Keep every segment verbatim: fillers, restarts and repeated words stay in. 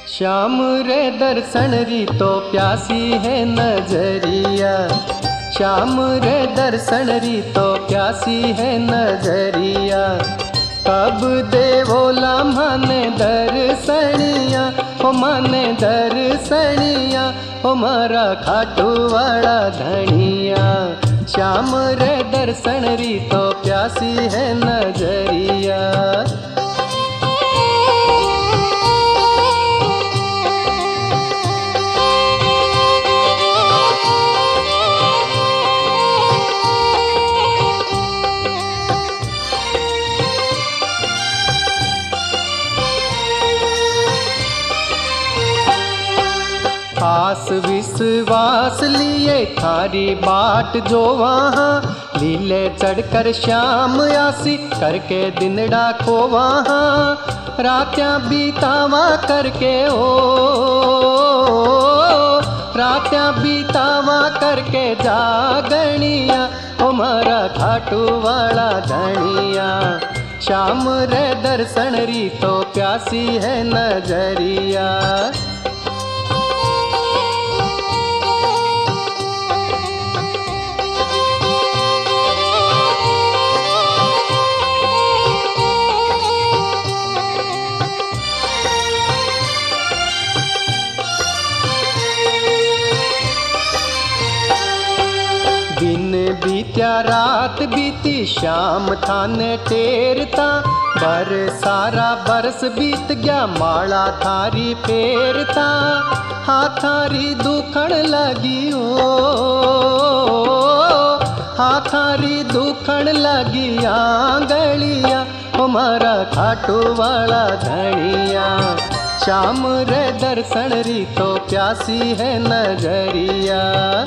श्याम रे दर्शन री तो प्यासी है नजरिया, श्याम रे दर्शन री तो प्यासी है नजरिया। कब देवोला माने दर्शनिया, ओ माने दर्शनिया, ओ मारा खाटू वाला धनिया। श्याम रे दर्शन री तो प्यासी है नजरिया। आस विश्वास लिए थारी बाट जो वहाँ, लीले चढ़कर श्याम आसी करके दिन डाको वहाँ। रात्यां बीतावा करके ओ, रात्यां बीतावा करके जागणिया, ओ मारा खाटू वाला धनिया। श्याम रे दर्शन री तो प्यासी है नजरिया। दिन बीत्या रात बीती श्याम थाने टेरता, बर सारा बरस बीत गया माला थारी फेरता। हाथ थारी दुखण लगी ओ, हाथ थारी दुखण लगी आंगलिया, ओ मारा खाटू वाला धनिया। श्याम रे दर्शन री तो प्यासी है नजरिया।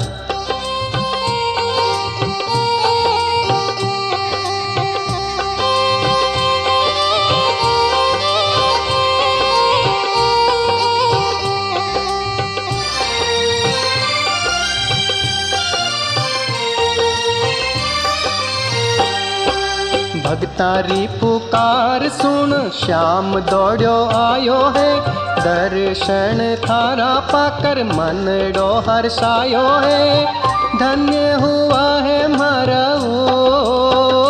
भगतारी पुकार सुन श्याम दौड़ो आयो है, दर्शन थारा पाकर मन डो हर्षायो है। धन्य हुआ है मारा ओ,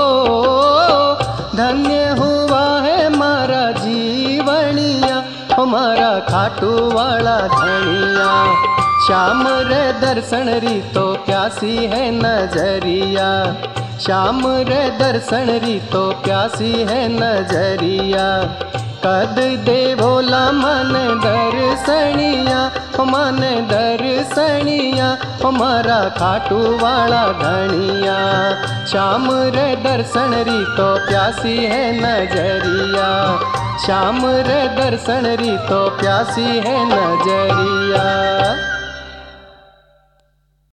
धन्य हुआ है मारा जीवनिया, हमारा खाटू वाला धनिया। श्याम रे दर्शन री तो प्यासी है नजरिया, श्याम रे दर्शन री तो प्यासी है नजरिया। कद देवोला मन दर्शनिया, मन दर्शनिया, हमारा खाटू वाला धनिया। श्याम रे दर्शन री तो प्यासी है नजरिया, श्याम रे दर्शन री तो प्यासी है नजरिया।